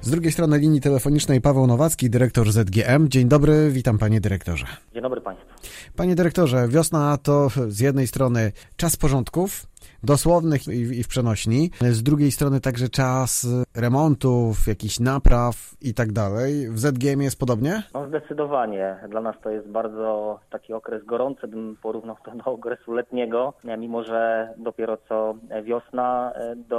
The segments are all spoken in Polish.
Z drugiej strony linii telefonicznej Paweł Nowacki, dyrektor ZGM. Dzień dobry, witam panie dyrektorze. Dzień dobry państwu. Panie dyrektorze, wiosna to z jednej strony czas porządków, dosłownych i w przenośni, z drugiej strony także czas remontów, jakichś napraw i tak dalej. W ZGM jest podobnie? No zdecydowanie. Dla nas to jest bardzo taki okres gorący, bym porównał to do okresu letniego, mimo że dopiero co wiosna.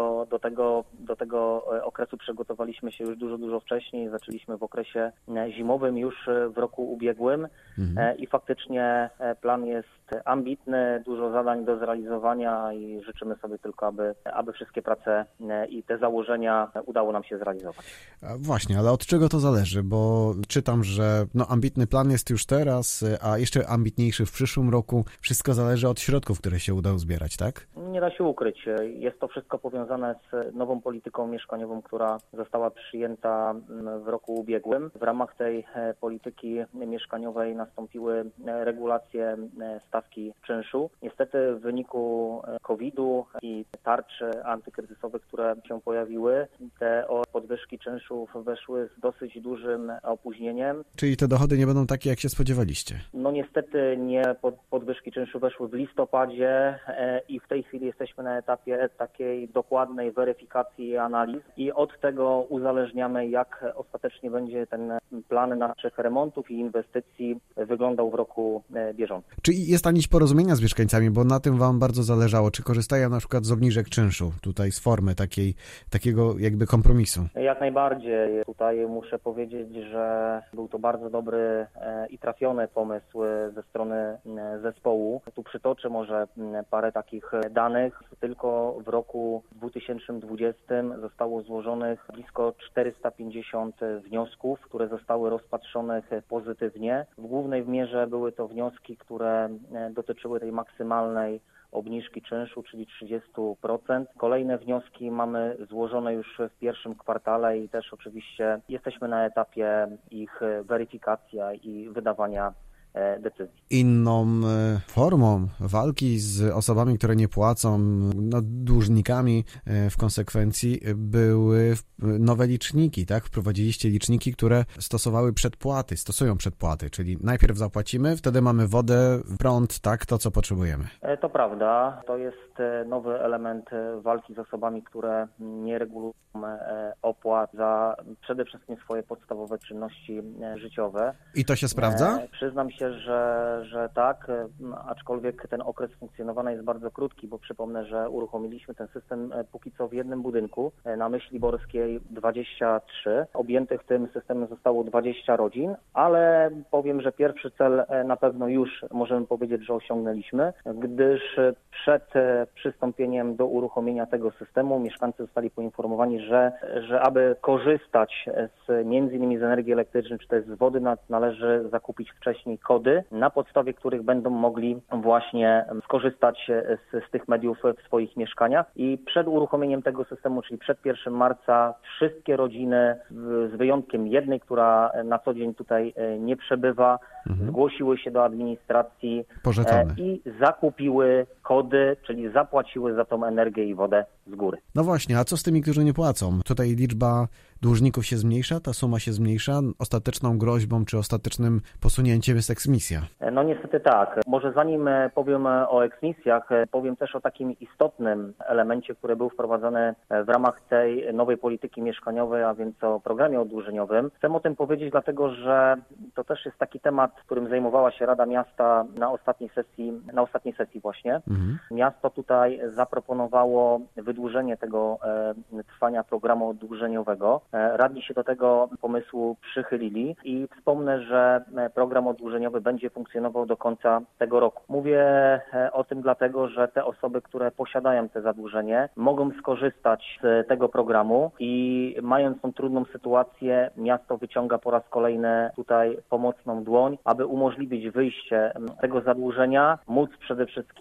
Do tego okresu przygotowaliśmy się już dużo wcześniej. Zaczęliśmy w okresie zimowym już w roku ubiegłym i faktycznie plan jest ambitny, dużo zadań do zrealizowania i życzymy sobie tylko, aby wszystkie prace i te założenia udało nam się zrealizować. Właśnie, ale od czego to zależy? Bo czytam, że ambitny plan jest już teraz, a jeszcze ambitniejszy w przyszłym roku. Wszystko zależy od środków, które się uda uzbierać, tak? Nie da się ukryć. Jest to wszystko powiązane z nową polityką mieszkaniową, która została przyjęta w roku ubiegłym. W ramach tej polityki mieszkaniowej nastąpiły regulacje stawki czynszu. Niestety w wyniku COVID-u i tarczy antykryzysowych, które się pojawiły, te podwyżki czynszów weszły z dosyć dużym opóźnieniem. Czyli te dochody nie będą takie, jak się spodziewaliście? No niestety nie. Podwyżki czynszu weszły w listopadzie i w tej chwili jesteśmy na etapie takiej dokładnej weryfikacji i analiz i od tego uzależniamy, jak ostatecznie będzie ten plan naszych remontów i inwestycji wyglądał w roku bieżącym. Czy jest ta nić porozumienia z mieszkańcami, bo na tym wam bardzo zależało? Czy korzystają na przykład z obniżek czynszu, tutaj z formy takiego jakby kompromisu? Jak najbardziej. Tutaj muszę powiedzieć, że był to bardzo dobry i trafiony pomysł ze strony zespołu. Tu przytoczę może parę takich danych. Tylko w roku 2020 zostało złożonych blisko 450 wniosków, które zostały rozpatrzone pozytywnie. W głównej mierze były to wnioski, które dotyczyły tej maksymalnej obniżki czynszu, czyli 30%. Kolejne wnioski mamy złożone już w pierwszym kwartale i też oczywiście jesteśmy na etapie ich weryfikacji i wydawania decyzji. Inną formą walki z osobami, które nie płacą, dłużnikami w konsekwencji, były nowe liczniki, tak? Wprowadziliście liczniki, które stosują przedpłaty, czyli najpierw zapłacimy, wtedy mamy wodę, prąd, tak? To, co potrzebujemy. To prawda. To jest nowy element walki z osobami, które nie regulują opłat za przede wszystkim swoje podstawowe czynności życiowe. I to się sprawdza? Przyznam się, że tak, aczkolwiek ten okres funkcjonowania jest bardzo krótki, bo przypomnę, że uruchomiliśmy ten system póki co w jednym budynku na Myśli Borskiej 23. Objętych tym systemem zostało 20 rodzin, ale powiem, że pierwszy cel na pewno już możemy powiedzieć, że osiągnęliśmy, gdyż przed przystąpieniem do uruchomienia tego systemu mieszkańcy zostali poinformowani, że aby korzystać między innymi z energii elektrycznej czy też z wody należy zakupić wcześniej kody, na podstawie których będą mogli właśnie skorzystać z tych mediów w swoich mieszkaniach. I przed uruchomieniem tego systemu, czyli przed 1 marca, wszystkie rodziny, z wyjątkiem jednej, która na co dzień tutaj nie przebywa, zgłosiły się do administracji i zakupiły kody, czyli zapłaciły za tą energię i wodę z góry. No właśnie, a co z tymi, którzy nie płacą? Tutaj liczba dłużników się zmniejsza, ta suma się zmniejsza, ostateczną groźbą czy ostatecznym posunięciem jest eksmisja. No niestety tak. Może zanim powiem o eksmisjach, powiem też o takim istotnym elemencie, który był wprowadzony w ramach tej nowej polityki mieszkaniowej, a więc o programie oddłużeniowym. Chcę o tym powiedzieć, dlatego że to też jest taki temat, którym zajmowała się Rada Miasta na ostatniej sesji właśnie. Miasto tutaj zaproponowało wydłużenie tego trwania programu oddłużeniowego. Radni się do tego pomysłu przychylili i wspomnę, że program oddłużeniowy będzie funkcjonował do końca tego roku. Mówię o tym dlatego, że te osoby, które posiadają te zadłużenie, mogą skorzystać z tego programu i mając tą trudną sytuację, miasto wyciąga po raz kolejny tutaj pomocną dłoń, aby umożliwić wyjście z tego zadłużenia, móc przede wszystkim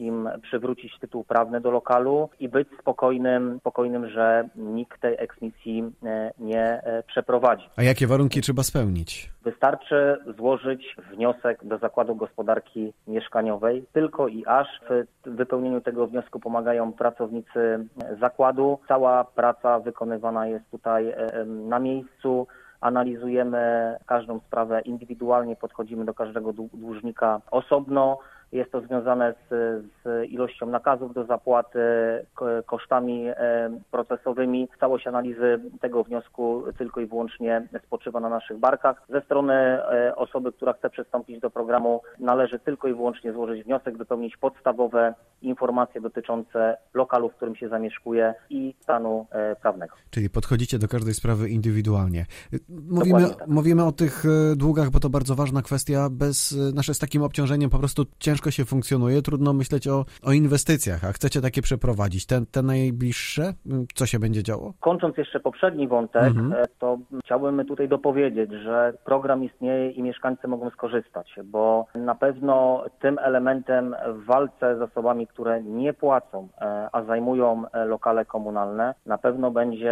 przywrócić tytuł prawny do lokalu i być spokojnym, że nikt tej eksmisji nie przeprowadzi. A jakie warunki trzeba spełnić? Wystarczy złożyć wniosek do Zakładu Gospodarki Mieszkaniowej. Tylko i aż w wypełnieniu tego wniosku pomagają pracownicy zakładu. Cała praca wykonywana jest tutaj na miejscu. Analizujemy każdą sprawę indywidualnie, podchodzimy do każdego dłużnika osobno. Jest to związane z ilością nakazów do zapłaty, kosztami procesowymi. Całość analizy tego wniosku tylko i wyłącznie spoczywa na naszych barkach. Ze strony osoby, która chce przystąpić do programu, należy tylko i wyłącznie złożyć wniosek, wypełnić podstawowe informacje dotyczące lokalu, w którym się zamieszkuje i stanu prawnego. Czyli podchodzicie do każdej sprawy indywidualnie. Mówimy o tych długach, bo to bardzo ważna kwestia. Z takim obciążeniem po prostu ciężko się funkcjonuje, trudno myśleć o inwestycjach, a chcecie takie przeprowadzić. Te najbliższe, co się będzie działo? Kończąc jeszcze poprzedni wątek, to chciałbym tutaj dopowiedzieć, że program istnieje i mieszkańcy mogą skorzystać, bo na pewno tym elementem w walce z osobami, które nie płacą, a zajmują lokale komunalne, na pewno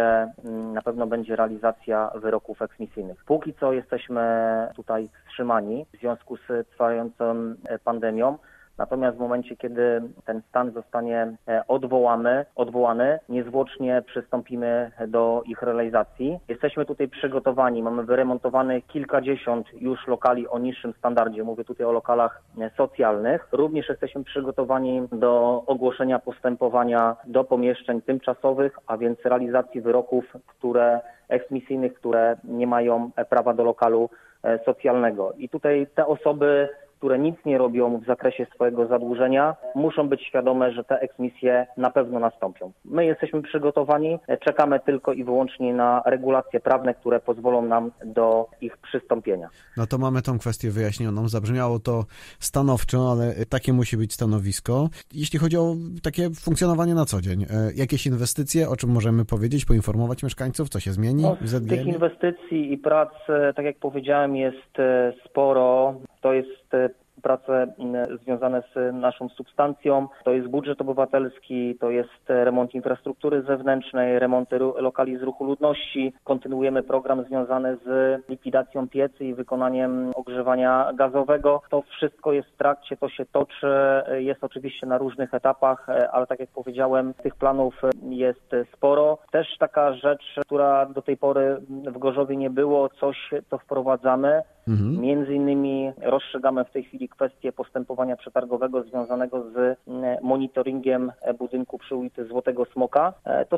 będzie realizacja wyroków eksmisyjnych. Póki co jesteśmy tutaj wstrzymani w związku z trwającą pandemią. Natomiast w momencie, kiedy ten stan zostanie odwołany, niezwłocznie przystąpimy do ich realizacji. Jesteśmy tutaj przygotowani, mamy wyremontowanych kilkadziesiąt już lokali o niższym standardzie, mówię tutaj o lokalach socjalnych. Również jesteśmy przygotowani do ogłoszenia postępowania do pomieszczeń tymczasowych, a więc realizacji wyroków, eksmisyjnych, które nie mają prawa do lokalu socjalnego. I tutaj te osoby, które nic nie robią w zakresie swojego zadłużenia, muszą być świadome, że te eksmisje na pewno nastąpią. My jesteśmy przygotowani, czekamy tylko i wyłącznie na regulacje prawne, które pozwolą nam do ich przystąpienia. No to mamy tą kwestię wyjaśnioną. Zabrzmiało to stanowczo, ale takie musi być stanowisko. Jeśli chodzi o takie funkcjonowanie na co dzień, jakieś inwestycje, o czym możemy powiedzieć, poinformować mieszkańców, co się zmieni w ZGM? Tych inwestycji i prac, tak jak powiedziałem, jest sporo. To jest prace związane z naszą substancją, to jest budżet obywatelski, to jest remont infrastruktury zewnętrznej, remonty lokali z ruchu ludności. Kontynuujemy program związany z likwidacją piecy i wykonaniem ogrzewania gazowego. To wszystko jest w trakcie, to się toczy, jest oczywiście na różnych etapach, ale tak jak powiedziałem, tych planów jest sporo. Też taka rzecz, która do tej pory w Gorzowie nie było, coś co wprowadzamy. Między innymi rozstrzygamy w tej chwili kwestię postępowania przetargowego związanego z monitoringiem budynku przy ulicy Złotego Smoka.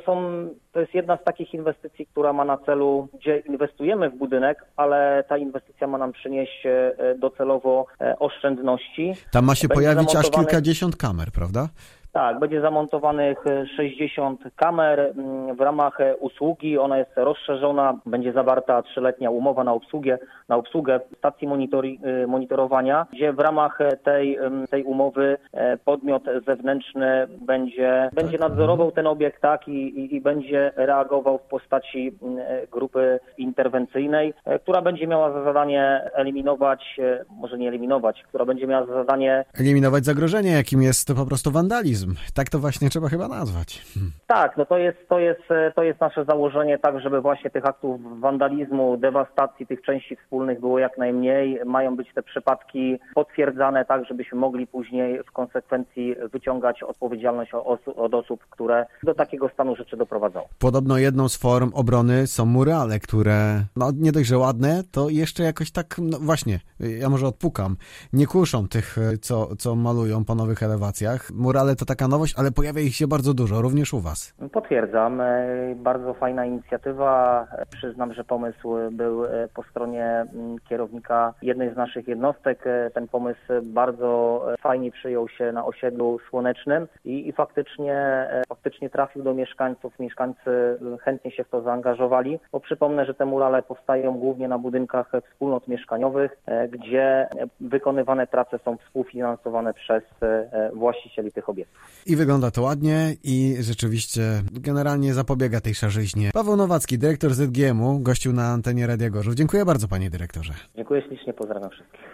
To jest jedna z takich inwestycji, która ma na celu, gdzie inwestujemy w budynek, ale ta inwestycja ma nam przynieść docelowo oszczędności. Tam ma się pojawić aż kilkadziesiąt kamer, prawda? Tak, będzie zamontowanych 60 kamer w ramach usługi. Ona jest rozszerzona, będzie zawarta 3-letnia umowa na obsługę stacji monitorowania, gdzie w ramach tej umowy podmiot zewnętrzny będzie nadzorował ten obiekt, tak, i będzie reagował w postaci grupy interwencyjnej, która będzie miała za zadanie eliminować zagrożenie, jakim jest po prostu wandalizm. Tak to właśnie trzeba chyba nazwać. Tak, no to jest nasze założenie, tak, żeby właśnie tych aktów wandalizmu, dewastacji tych części wspólnych było jak najmniej. Mają być te przypadki potwierdzane tak, żebyśmy mogli później w konsekwencji wyciągać odpowiedzialność od osób, które do takiego stanu rzeczy doprowadzą. Podobno jedną z form obrony są murale, które nie dość, że ładne, to jeszcze jakoś tak, właśnie, ja może odpukam, nie kuszą tych, co malują po nowych elewacjach. Murale to taka nowość, ale pojawia ich się bardzo dużo, również u Was. Potwierdzam. Bardzo fajna inicjatywa. Przyznam, że pomysł był po stronie kierownika jednej z naszych jednostek. Ten pomysł bardzo fajnie przyjął się na osiedlu Słonecznym i faktycznie trafił do mieszkańców. Mieszkańcy chętnie się w to zaangażowali, bo przypomnę, że te murale powstają głównie na budynkach wspólnot mieszkaniowych, gdzie wykonywane prace są współfinansowane przez właścicieli tych obiektów. I wygląda to ładnie i rzeczywiście generalnie zapobiega tej szarzyźnie. Paweł Nowacki, dyrektor ZGM-u, gościł na antenie Radia Gorzów. Dziękuję bardzo, panie dyrektorze. Dziękuję ślicznie, pozdrawiam wszystkich.